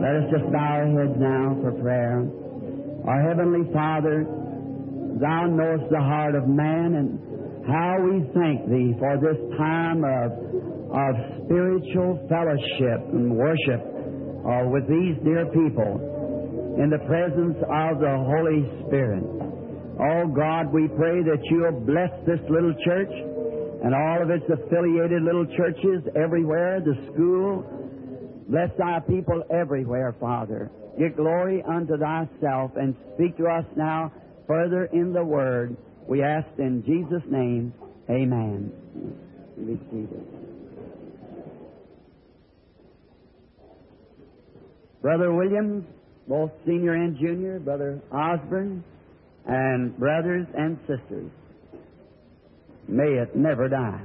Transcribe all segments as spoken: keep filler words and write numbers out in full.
Let us just bow our heads now for prayer. Our Heavenly Father, Thou knowest the heart of man, and how we thank Thee for this time of, of spiritual fellowship and worship uh, with these dear people in the presence of the Holy Spirit. Oh God, we pray that You'll bless this little church and all of its affiliated little churches everywhere, the school. Bless Thy people everywhere, Father. Give glory unto Thyself and speak to us now further in the Word. We ask in Jesus' name, amen. Be seated. Brother Williams, both senior and junior, Brother Osborne, and brothers and sisters, may it never die.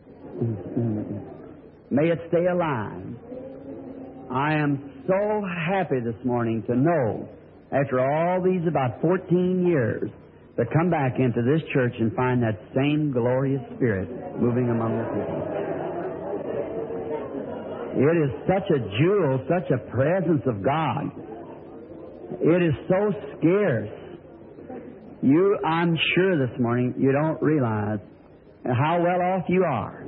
May it stay alive. I am so happy this morning to know, after all these about fourteen years, to come back into this church and find that same glorious Spirit moving among the people. It is such a jewel, such a presence of God. It is so scarce. You, I'm sure this morning, you don't realize how well off you are.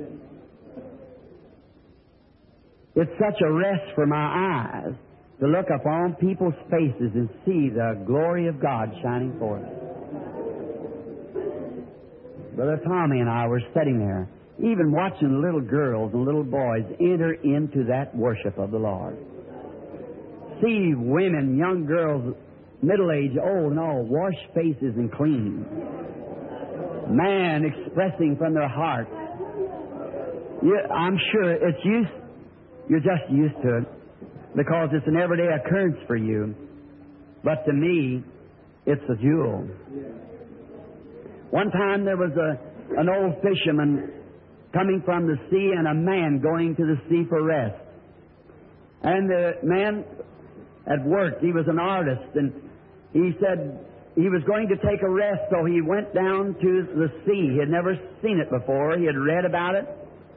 It's such a rest for my eyes to look upon people's faces and see the glory of God shining forth. Brother Tommy and I were sitting there, even watching little girls and little boys enter into that worship of the Lord. See women, young girls, middle-aged, old and all, wash faces and clean. Man expressing from their heart. You, I'm sure it's used, you're just used to it because it's an everyday occurrence for you. But to me, it's a jewel. One time there was a, an old fisherman coming from the sea and a man going to the sea for rest. And the man had worked. He was an artist, and he said he was going to take a rest, so he went down to the sea. He had never seen it before. He had read about it,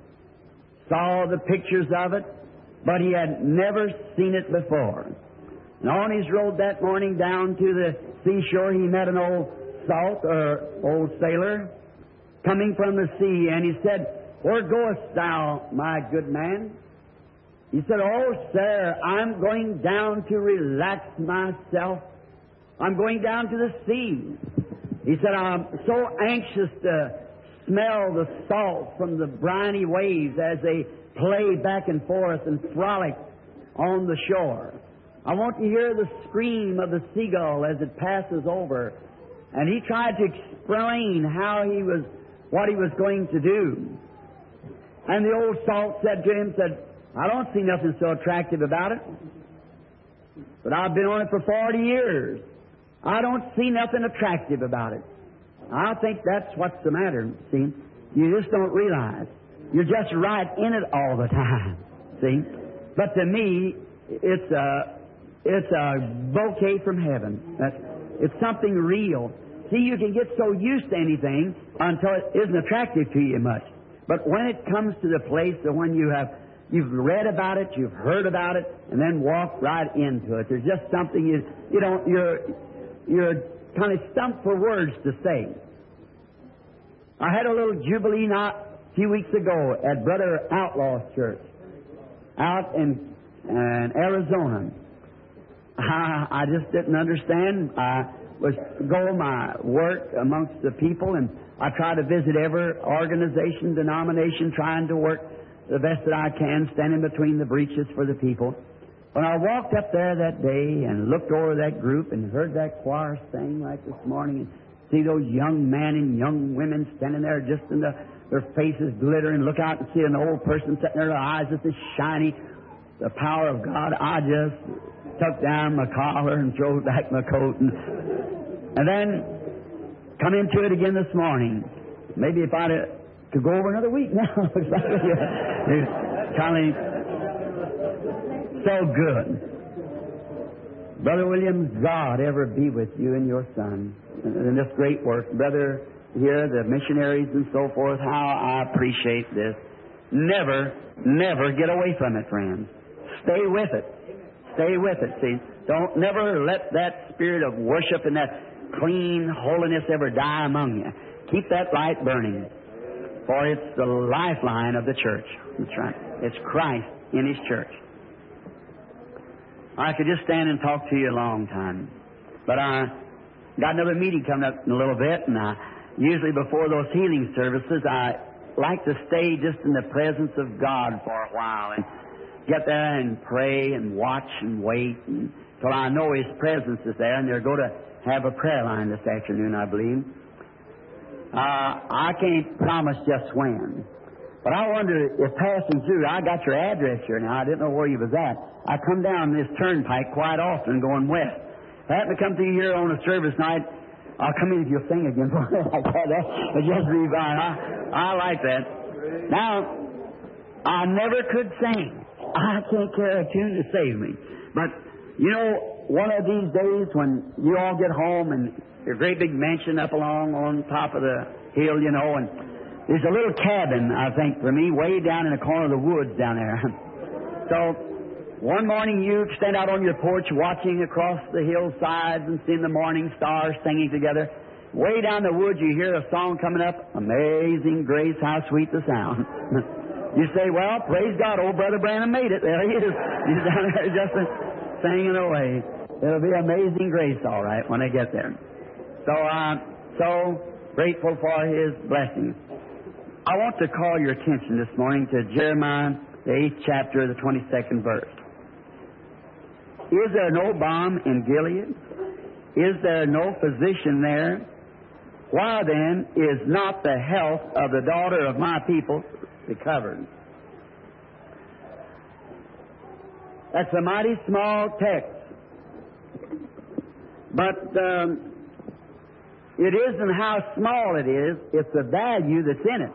saw the pictures of it, but he had never seen it before. And on his road that morning down to the seashore, he met an old salt or old sailor coming from the sea, and he said, "Where goest thou, my good man?" He said, "Oh, sir, I'm going down to relax myself. I'm going down to the sea." He said, "I'm so anxious to smell the salt from the briny waves as they play back and forth and frolic on the shore. I want to hear the scream of the seagull as it passes over." And he tried to explain how he was, what he was going to do. And the old salt said to him, said, "I don't see nothing so attractive about it. But I've been on it for forty years. I don't see nothing attractive about it." I think that's what's the matter, see. You just don't realize. You're just right in it all the time, see. But to me, it's a, it's a bouquet from heaven. That's, it's something real. See, you can get so used to anything until it isn't attractive to you much. But when it comes to the place of when you have, you've read about it, you've heard about it, and then walk right into it, there's just something you, you don't, you're, you're kind of stumped for words to say. I had a little jubilee not a few weeks ago at Brother Outlaw's church out in, in Arizona. I, I just didn't understand. I was going my work amongst the people, and I try to visit every organization, denomination, trying to work the best that I can, standing between the breaches for the people. When I walked up there that day and looked over that group and heard that choir sing like this morning, and see those young men and young women standing there just in the, their faces glittering, look out and see an old person sitting there, their eyes just as shiny, the power of God, I just took down my collar and threw back my coat, and, and then come into it again this morning. Maybe if I could go over another week now. It's kind of so good. Brother Williams, God ever be with you and your son in this great work. Brother here, the missionaries and so forth, how I appreciate this. Never, never get away from it, friends. Stay with it. Stay with it, see. Don't never let that spirit of worship and that clean holiness ever die among you. Keep that light burning, for it's the lifeline of the church. That's right. It's Christ in His church. I could just stand and talk to you a long time, but I got another meeting coming up in a little bit, and I, usually before those healing services, I like to stay just in the presence of God for a while and get there and pray and watch and wait until I know His presence is there, and they're going to have a prayer line this afternoon, I believe. Uh, I can't promise just when, but I wonder if passing through, I got your address here now. I didn't know where you was at. I come down this turnpike quite often going west. If I happen to come through here on a service night, I'll come in if you'll sing again. Like that. That just be fine. I, I like that. Now, I never could sing. I can't carry a tune to save me. But, you know, one of these days when you all get home and your great big mansion up along on top of the hill, you know, and there's a little cabin, I think, for me, way down in the corner of the woods down there. So, one morning you stand out on your porch watching across the hillsides and seeing the morning stars singing together. Way down the woods you hear a song coming up, Amazing Grace, how sweet the sound. You say, well, praise God, old Brother Branham made it. There he is. He's down there just singing away. It'll be Amazing Grace, all right, when I get there. So I'm so grateful for His blessings. I want to call your attention this morning to Jeremiah, the eighth chapter, the twenty-second verse. Is there no balm in Gilead? Is there no physician there? Why then is not the health of the daughter of my people recovered? That's a mighty small text. But um, it isn't how small it is, it's the value that's in it.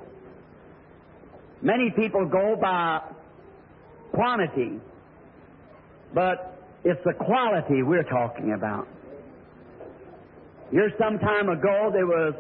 Many people go by quantity, but it's the quality we're talking about. Here some time ago, there was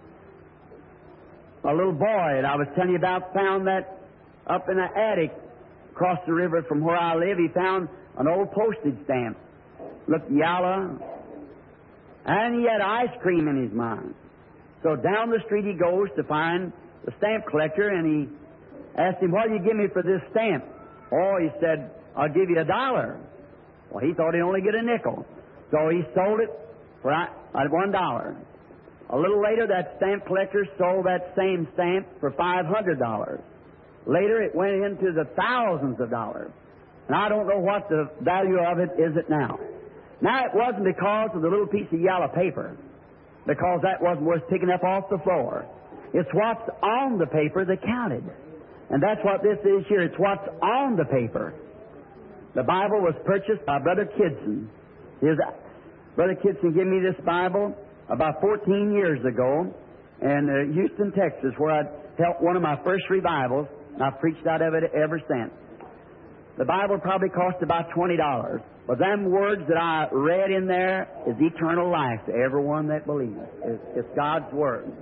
a little boy that I was telling you about, found that up in the attic across the river from where I live. He found an old postage stamp. Looked yellow, and he had ice cream in his mind. So down the street he goes to find the stamp collector, and he asked him, what do you give me for this stamp? Oh, he said, I'll give you a dollar. Well, he thought he'd only get a nickel. So he sold it for one dollar. A little later, that stamp collector sold that same stamp for five hundred dollars. Later, it went into the thousands of dollars. And I don't know what the value of it is it now. Now, it wasn't because of the little piece of yellow paper, because that wasn't worth picking up off the floor. It's what's on the paper that counted. And that's what this is here. It's what's on the paper. The Bible was purchased by Brother Kidson. His, Brother Kidson gave me this Bible about fourteen years ago in uh, Houston, Texas, where I helped one of my first revivals, and I've preached out of it ever since. The Bible probably cost about twenty dollars. But them words that I read in there is eternal life to everyone that believes. It's, it's God's Word.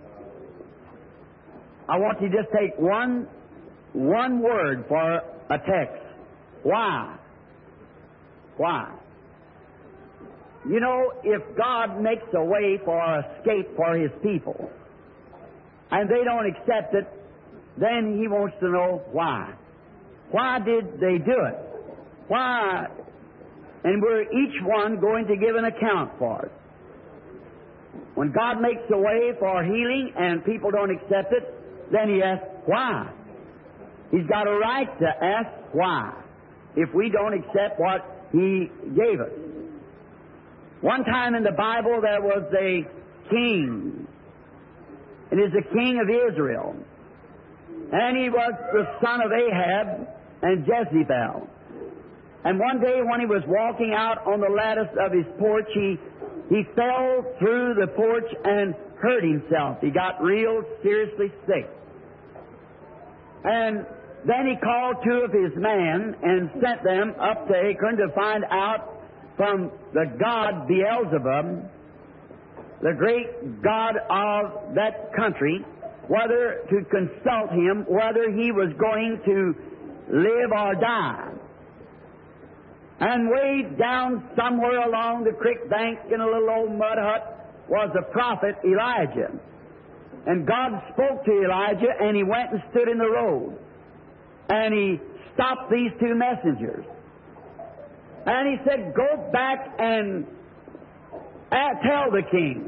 I want you to just take one, one word for a text. Why? Why? You know, if God makes a way for escape for His people, and they don't accept it, then He wants to know why. Why did they do it? Why? And we're each one going to give an account for it. When God makes a way for healing and people don't accept it, then He asks why. He's got a right to ask why if we don't accept what He gave us. One time in the Bible there was a king. It is the king of Israel. And he was the son of Ahab and Jezebel. And one day when he was walking out on the lattice of his porch, he, he fell through the porch and hurt himself. He got real seriously sick. And then he called two of his men and sent them up to Akron to find out from the god Beelzebub, the great god of that country, whether to consult him, whether he was going to live or die. And way down somewhere along the creek bank in a little old mud hut was the prophet Elijah. And God spoke to Elijah, and he went and stood in the road. And he stopped these two messengers. And he said, go back and uh, tell the king,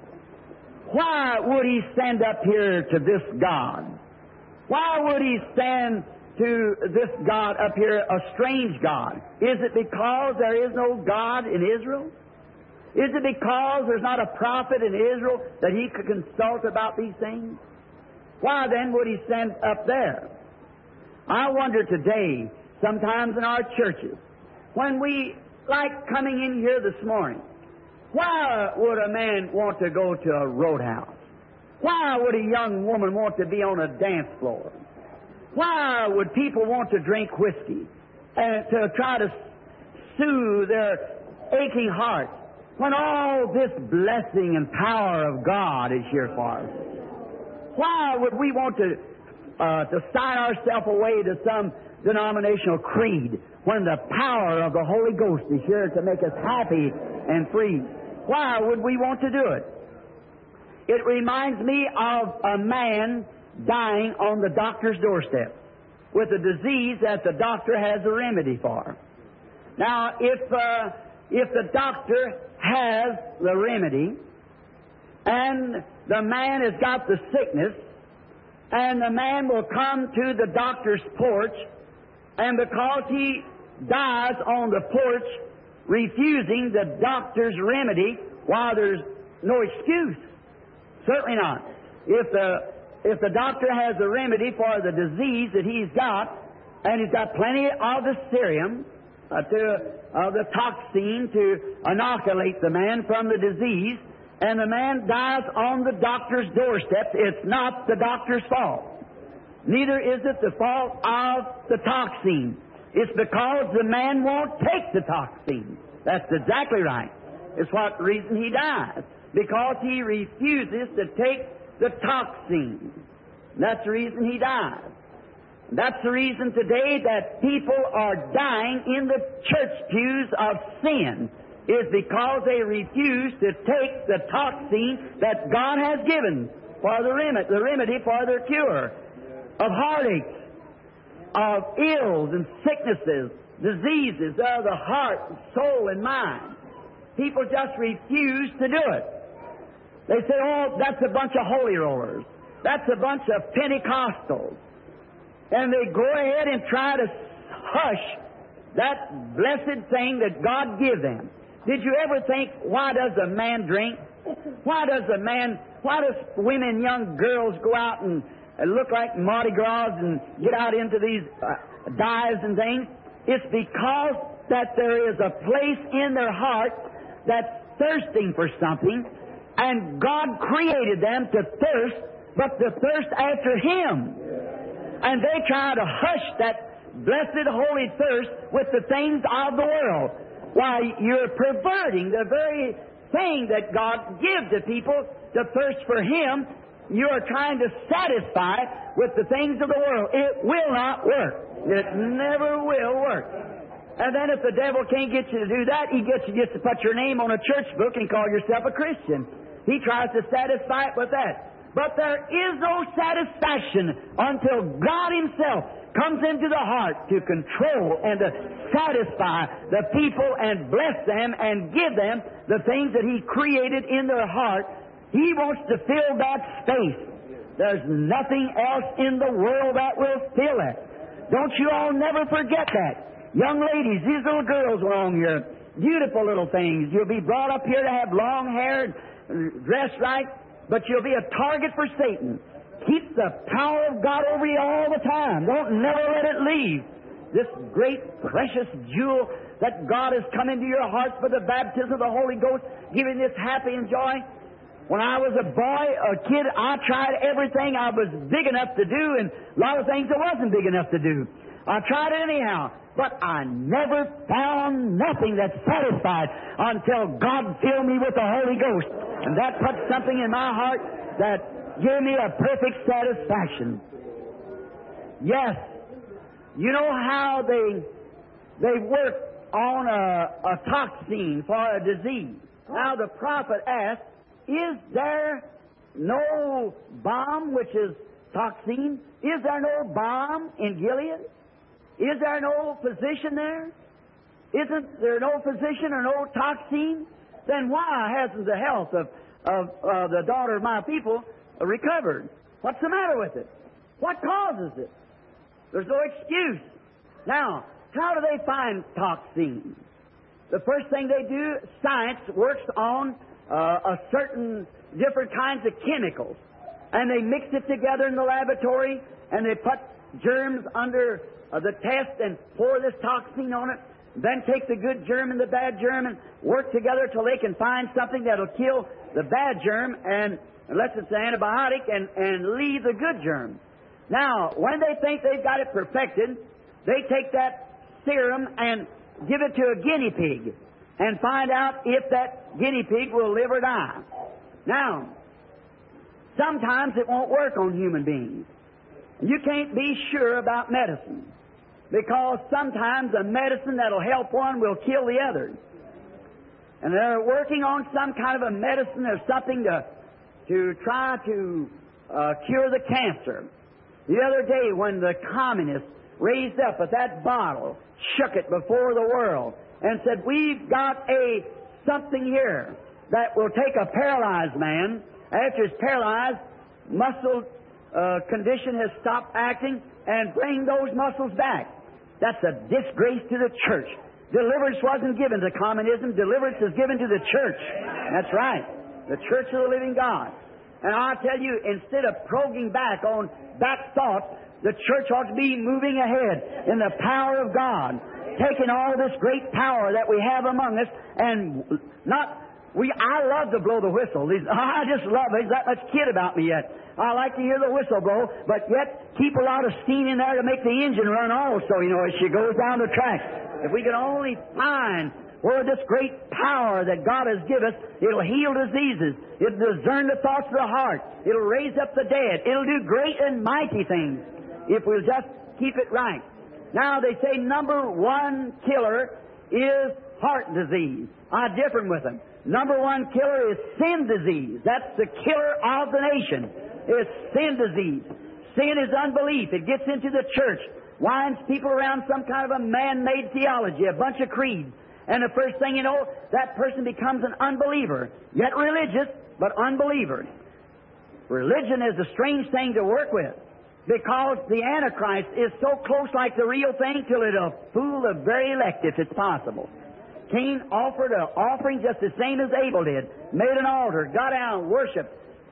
why would he stand up here to this God? Why would he stand to this God up here, a strange God? Is it because there is no God in Israel? Is it because there's not a prophet in Israel that he could consult about these things? Why then would he stand up there? I wonder today, sometimes in our churches, when we, like coming in here this morning, why would a man want to go to a roadhouse? Why would a young woman want to be on a dance floor? Why would people want to drink whiskey and to try to soothe their aching hearts when all this blessing and power of God is here for us? Why would we want to uh, to sign ourselves away to some denominational creed when the power of the Holy Ghost is here to make us happy and free? Why would we want to do it? It reminds me of a man dying on the doctor's doorstep with a disease that the doctor has a remedy for. Now, if uh, if the doctor has the remedy and the man has got the sickness, and the man will come to the doctor's porch, and because he dies on the porch refusing the doctor's remedy, while there's no excuse. Certainly not. If the if the doctor has a remedy for the disease that he's got, and he's got plenty of the serum, uh, to uh, the toxin to inoculate the man from the disease, and the man dies on the doctor's doorstep, it's not the doctor's fault. Neither is it the fault of the toxin. It's because the man won't take the toxin. That's exactly right. It's what reason he dies. Because he refuses to take the toxin. That's the reason he dies. That's the reason today that people are dying in the church pews of sin, is because they refuse to take the toxin that God has given for the remedy, the remedy for their cure of heartaches, of ills and sicknesses, diseases of the heart, soul, and mind. People just refuse to do it. They say, oh, that's a bunch of holy rollers. That's a bunch of Pentecostals. And they go ahead and try to hush that blessed thing that God give them. Did you ever think, why does a man drink? Why does a man, why does women, young girls go out and look like Mardi Gras and get out into these uh, dyes and things? It's because that there is a place in their heart that's thirsting for something, and God created them to thirst, but to thirst after Him. And they try to hush that blessed holy thirst with the things of the world. Why, you're perverting the very thing that God gives to people to thirst for Him. You're trying to satisfy with the things of the world. It will not work. It never will work. And then if the devil can't get you to do that, he gets you just to put your name on a church book and call yourself a Christian. He tries to satisfy it with that. But there is no satisfaction until God Himself comes into the heart to control and to satisfy the people and bless them and give them the things that He created in their heart. He wants to fill that space. There's nothing else in the world that will fill it. Don't you all never forget that. Young ladies, these little girls along here, beautiful little things. You'll be brought up here to have long hair, dressed right, but you'll be a target for Satan. Keep the power of God over you all the time. Don't never let it leave. This great, precious jewel that God has come into your hearts for the baptism of the Holy Ghost, giving this happy and joy. When I was a boy, a kid, I tried everything I was big enough to do, and a lot of things I wasn't big enough to do. I tried it anyhow, but I never found nothing that satisfied until God filled me with the Holy Ghost. And that put something in my heart that gave me a perfect satisfaction. Yes, you know how they they work on a, a toxin for a disease. Now the prophet asked, is there no balm, which is toxin? Is there no balm in Gilead? Is there no physician there? Isn't there no physician or no toxin? Then why hasn't the health of, of uh, the daughter of my people recovered? What's the matter with it? What causes it? There's no excuse. Now, how do they find toxins? The first thing they do, science works on uh, a certain different kinds of chemicals. And they mix it together in the laboratory, and they put germs under uh, the test and pour this toxin on it. Then take the good germ and the bad germ and work together till they can find something that'll kill the bad germ, and unless it's an antibiotic, and, and leave the good germ. Now, when they think they've got it perfected, they take that serum and give it to a guinea pig and find out if that guinea pig will live or die. Now, sometimes it won't work on human beings. You can't be sure about medicine, because sometimes a medicine that'll help one will kill the other. And they're working on some kind of a medicine or something to, to try to uh, cure the cancer. The other day when the communists raised up with that bottle, shook it before the world, and said, we've got a something here that will take a paralyzed man. After he's paralyzed, muscle uh, condition has stopped acting, and bring those muscles back. That's a disgrace to the church. Deliverance wasn't given to communism. Deliverance is given to the church. That's right. The church of the living God. And I tell you, instead of probing back on back thoughts, the church ought to be moving ahead in the power of God, taking all this great power that we have among us, and not... We, I love to blow the whistle. I just love it. There's that much kid about me yet. I like to hear the whistle blow, but yet keep a lot of steam in there to make the engine run also, you know, as she goes down the track. If we can only find where this great power that God has given us, it'll heal diseases. It'll discern the thoughts of the heart. It'll raise up the dead. It'll do great and mighty things if we'll just keep it right. Now, they say number one killer is heart disease. I differ with them. Number one killer is sin disease. That's the killer of the nation. It's sin disease. Sin is unbelief. It gets into the church, winds people around some kind of a man-made theology, a bunch of creeds. And the first thing you know, that person becomes an unbeliever. Yet religious, but unbeliever. Religion is a strange thing to work with, because the Antichrist is so close like the real thing till it'll fool the very elect if it's possible. Cain offered an offering just the same as Abel did. Made an altar, got down, worshiped,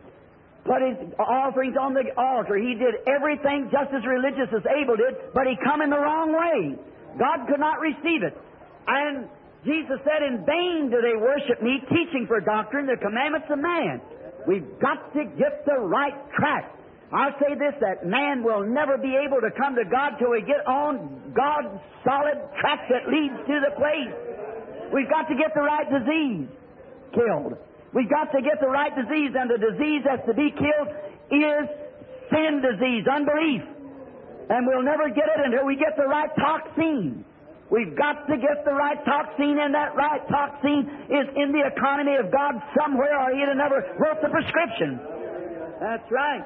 put his offerings on the altar. He did everything just as religious as Abel did, but he come in the wrong way. God could not receive it. And Jesus said, in vain do they worship me, teaching for doctrine the commandments of man. We've got to get the right track. I'll say this, that man will never be able to come to God till we get on God's solid track that leads to the place. We've got to get the right disease killed. We've got to get the right disease, and the disease that's to be killed is sin disease, unbelief. And we'll never get it until we get the right toxin. We've got to get the right toxin, and that right toxin is in the economy of God somewhere, or He'd have never wrote the prescription. That's right.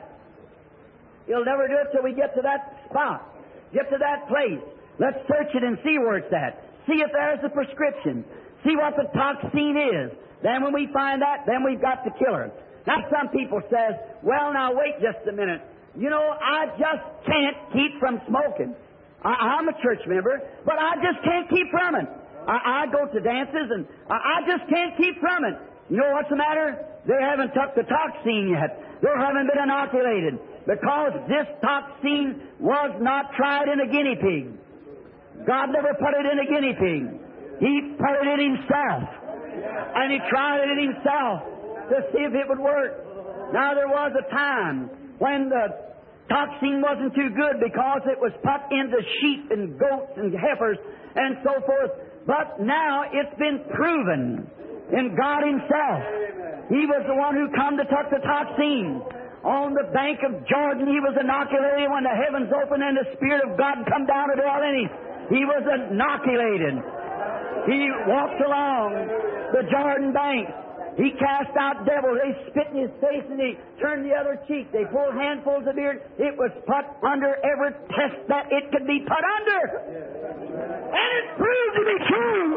He'll never do it till we get to that spot, get to that place. Let's search it and see where it's at. See if there's a prescription. See what the toxin is. Then when we find that, then we've got the killer. Now some people says, well, now wait just a minute. You know, I just can't keep from smoking. I, I'm a church member, but I just can't keep from it. I, I go to dances, and I, I just can't keep from it. You know what's the matter? They haven't took the toxin yet. They haven't been inoculated, because this toxin was not tried in a guinea pig. God never put it in a guinea pig. He put it in Himself. And He tried it in Himself to see if it would work. Now, there was a time when the toxin wasn't too good, because it was put into sheep and goats and heifers and so forth. But now it's been proven in God Himself. He was the one who come to tuck the toxin. On the bank of Jordan, He was inoculated when the heavens opened and the Spirit of God come down to dwell in Him. He was inoculated. He walked along the Jordan bank. He cast out devils. They spit in his face and they turned the other cheek. They pulled handfuls of beard. It was put under every test that it could be put under. And it proved to be true.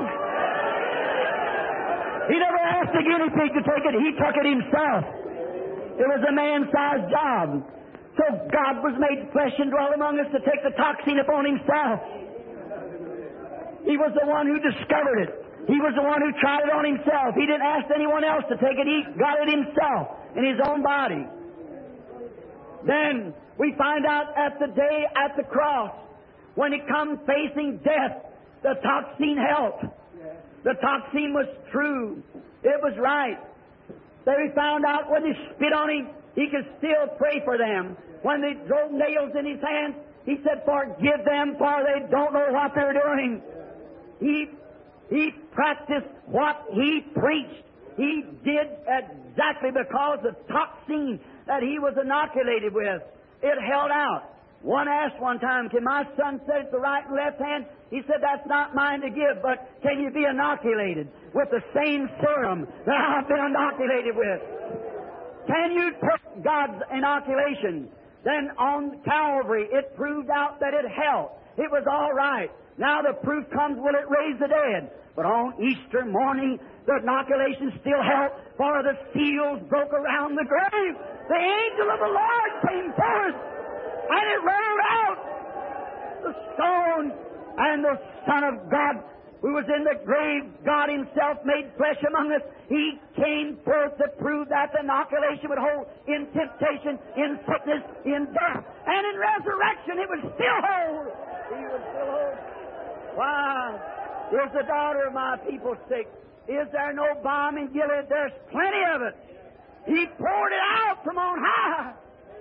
He never asked a guinea pig to take it. He took it himself. It was a man-sized job. So God was made flesh and dwelt among us to take the toxin upon Himself. He was the one who discovered it. He was the one who tried it on Himself. He didn't ask anyone else to take it. He got it Himself in His own body. Then we find out at the day at the cross, when He come facing death, the toxin helped. The toxin was true. It was right. Then we found out when they spit on Him, He could still pray for them. When they drove nails in His hands, He said, "Forgive them, for they don't know what they're doing." He He practiced what He preached. He did exactly because the toxin that He was inoculated with, it held out. One asked one time, "Can my son sit at the right and left hand?" He said, "That's not mine to give, but can you be inoculated with the same serum that I've been inoculated with? Can you take God's inoculation?" Then on Calvary, it proved out that it helped. It was all right. Now the proof comes, will it raise the dead? But on Easter morning, the inoculation still helped, for the seals broke around the grave. The angel of the Lord came forth, and it rolled out the stone, and the Son of God, who was in the grave, God Himself made flesh among us. He came forth to prove that the inoculation would hold in temptation, in sickness, in death, and in resurrection it would still hold. He would still hold. Why? Is the daughter of my people sick? Is there no balm in Gilead? There's plenty of it. He poured it out from on high.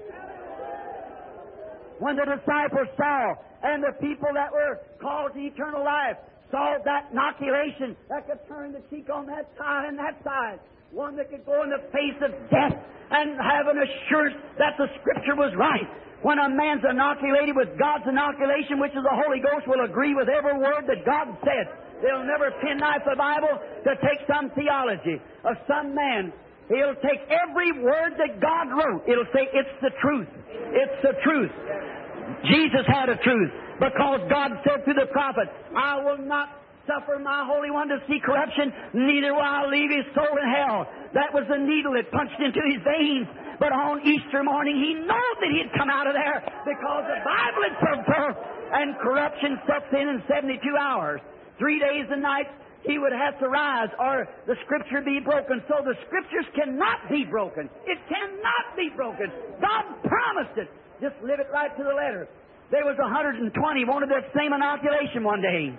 When the disciples saw, and the people that were called to eternal life, saw that inoculation that could turn the cheek on that side and that side, one that could go in the face of death and have an assurance that the Scripture was right. When a man's inoculated with God's inoculation, which is the Holy Ghost, will agree with every word that God said. They'll never penknife the Bible to take some theology of some man. He'll take every word that God wrote. It'll say, "It's the truth. It's the truth." Jesus had a truth, because God said through the prophet, "I will not suffer my Holy One to see corruption, neither will I leave His soul in hell." That was the needle that punched into His veins. But on Easter morning, He knew that He'd come out of there, because the Bible had said so. And corruption sets in in seventy-two hours. Three days and nights, He would have to rise, or the Scripture be broken. So the Scriptures cannot be broken. It cannot be broken. God promised it. Just live it right to the letter. There was one hundred twenty wanted that same inoculation one day.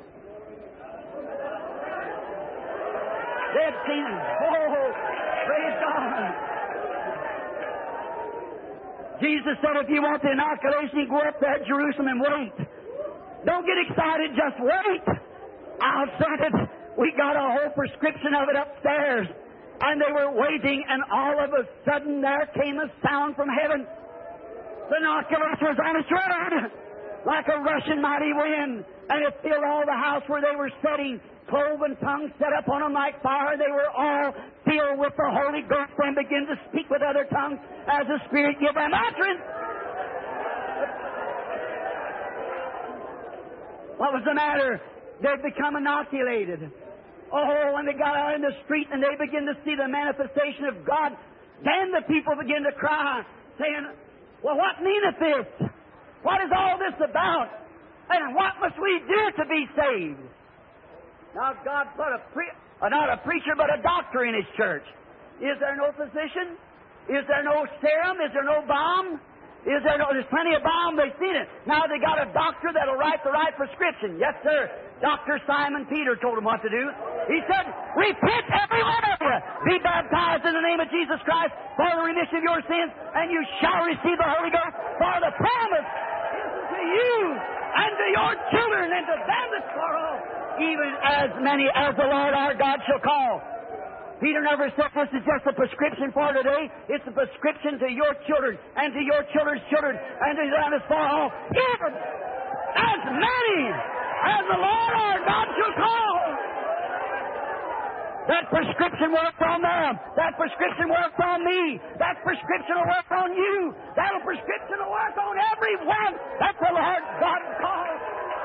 They'd seen it. Oh, praise God. Jesus said, if you want the inoculation, you go up there at Jerusalem and wait. Don't get excited, just wait. I'll send it. We got a whole prescription of it upstairs. And they were waiting, and all of a sudden there came a sound from heaven. The inoculation was on its road, like a rushing mighty wind, and it filled all the house where they were sitting. Cloven tongues set up on them like fire. They were all filled with the Holy Ghost and began to speak with other tongues as the Spirit gave them utterance. What was the matter? They'd become inoculated. Oh, when they got out in the street and they began to see the manifestation of God, then the people began to cry, saying, "Well, what meaneth this? What is all this about? And what must we do to be saved?" Now God put a pre- uh, not a preacher, but a doctor in His church. Is there no physician? Is there no serum? Is there no balm? Is there no? There's plenty of balm. They've seen it. Now they got a doctor that'll write the right prescription. Yes, sir. Doctor Simon Peter told him what to do. He said, "Repent, every one of you. Be baptized in the name of Jesus Christ for the remission of your sins, and you shall receive the Holy Ghost. For the promise is to you and to your children and to them that sorrow, even as many as the Lord our God shall call." Peter never said this is just a prescription for today. It's a prescription to your children and to your children's children and to them as far off, even as many as the Lord our God shall call. That prescription worked on them. That prescription worked on me. That prescription will work on you. That prescription will work on everyone. That's the Lord God calls.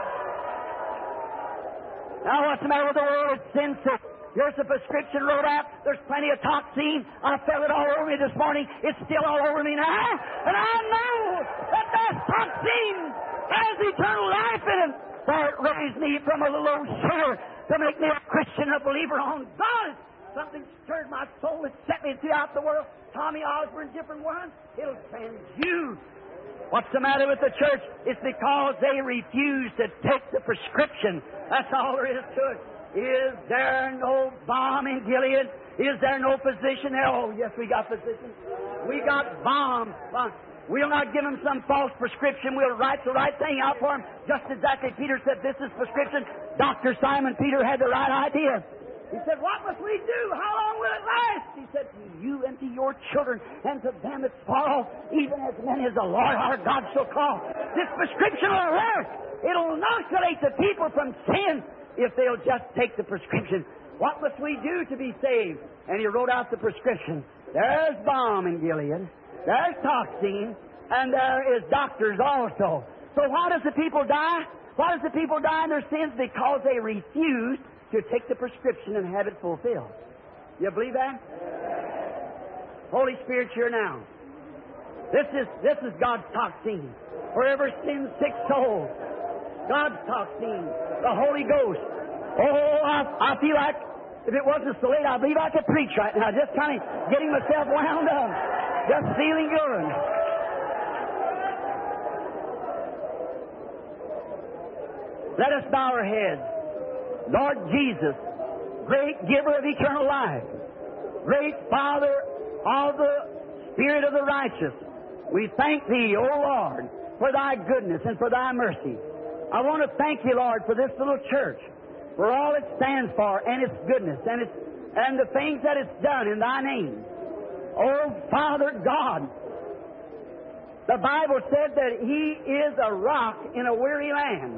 Now, what's the matter with the world? It's sin sick. Here's the prescription wrote out. There's plenty of toxin. I felt it all over me this morning. It's still all over me now. And I know that that toxin has eternal life in it. For it raised me from a little old sinner to make me a Christian, a believer on God. Something stirred my soul. It set me throughout the world. Tommy Osborne, different ones. It'll send you. What's the matter with the church? It's because they refuse to take the prescription. That's all there is to it. Is there no balm in Gilead? Is there no physician there? Oh, yes, we got physicians. We got balm. We'll not give them some false prescription. We'll write the right thing out for them. Just exactly, Peter said, this is prescription. Doctor Simon Peter had the right idea. He said, what must we do? How long will it last? He said, to you and to your children and to them that follow, even as many as the Lord our God shall call. This prescription will work. It'll inoculate the people from sin if they'll just take the prescription. What must we do to be saved? And he wrote out the prescription. There's balm in Gilead. There's toxin. And there is doctors also. So why does the people die? Why does the people die in their sins? Because they refuse to take the prescription and have it fulfilled. You believe that? Holy Spirit's here now. This is this is God's toxin. For every sin-sick soul, God's toxin, the Holy Ghost. Oh, I, I feel like if it wasn't so late, I believe I could preach right now. Just kind of getting myself wound up. Just feeling good. Let us bow our heads. Lord Jesus, great giver of eternal life, great Father of the Spirit of the righteous, we thank Thee, O Lord, for Thy goodness and for Thy mercy. I want to thank You, Lord, for this little church, for all it stands for and its goodness and its and the things that it's done in Thy name. Oh, Father God, the Bible said that He is a rock in a weary land.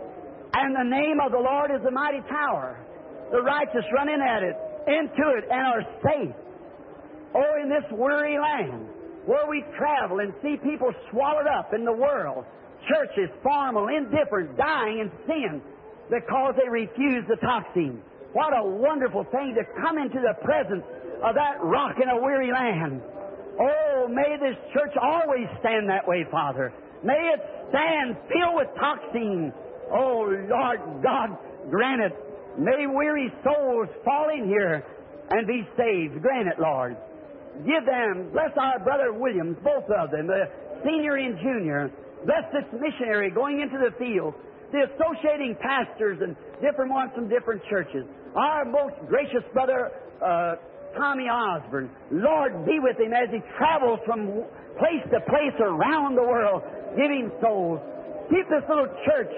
And the name of the Lord is a mighty tower. The righteous run in at it, into it, and are safe. Oh, in this weary land, where we travel and see people swallowed up in the world, churches, formal, indifferent, dying in sin because they refuse the toxin. What a wonderful thing to come into the presence of that rock in a weary land. Oh, may this church always stand that way, Father. May it stand filled with toxin. Oh, Lord God, grant it. May weary souls fall in here and be saved. Grant it, Lord. Give them, bless our brother Williams, both of them, the senior and junior. Bless this missionary going into the field, the associating pastors and different ones from different churches. Our most gracious brother, uh, Tommy Osborne. Lord, be with him as he travels from place to place around the world, giving souls. Keep this little church,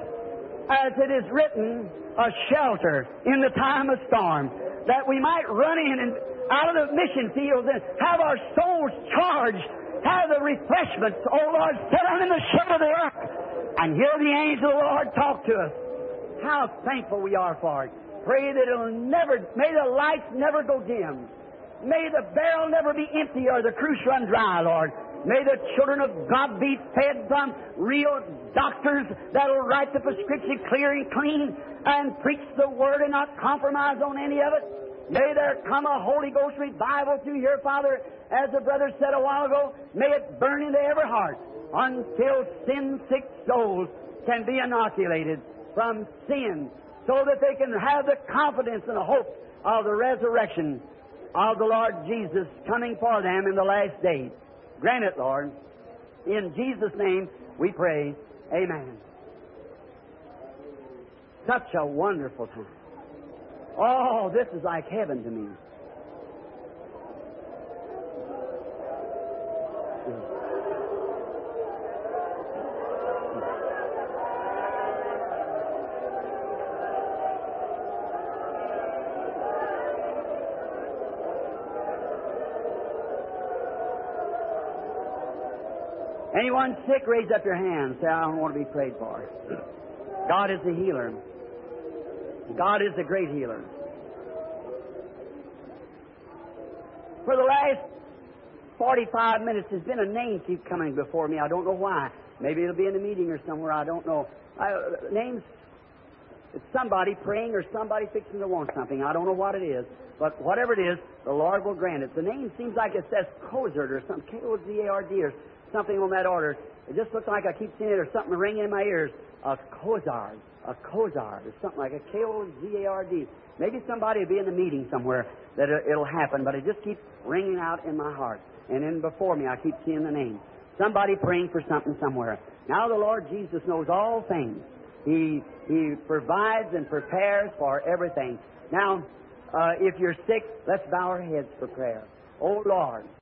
as it is written, a shelter in the time of storm, that we might run in and out of the mission fields and have our souls charged, have the refreshments, oh Lord, sit down in the shade of the earth and hear the angel of the Lord talk to us. How thankful we are for it. Pray that it'll never, may the lights never go dim. May the barrel never be empty or the cruise run dry, Lord. May the children of God be fed from real doctors that'll write the prescription clear and clean and preach the Word and not compromise on any of it. May there come a Holy Ghost revival through here, Father, as the brother said a while ago. May it burn into every heart until sin-sick souls can be inoculated from sin so that they can have the confidence and the hope of the resurrection of the Lord Jesus coming for them in the last days. Grant it, Lord. In Jesus' name we pray. Amen. Such a wonderful time. Oh, this is like heaven to me. Anyone sick, raise up your hand. Say, I don't want to be prayed for. God is the healer. God is the great healer. For the last forty-five minutes, there's been a name keep coming before me. I don't know why. Maybe it'll be in a meeting or somewhere. I don't know. I, names. It's somebody praying or somebody fixing to want something. I don't know what it is. But whatever it is, the Lord will grant it. The name seems like it says Kozard or something, K O Z A R D or something on that order. It just looks like I keep seeing it or something ringing in my ears. A Kozard. A Kozard or something like a K O Z A R D. Maybe somebody will be in the meeting somewhere that it'll happen, but it just keeps ringing out in my heart. And then before me, I keep seeing the name. Somebody praying for something somewhere. Now the Lord Jesus knows all things. He He provides and prepares for everything. Now, uh, if you're sick, let's bow our heads for prayer. Oh, Lord.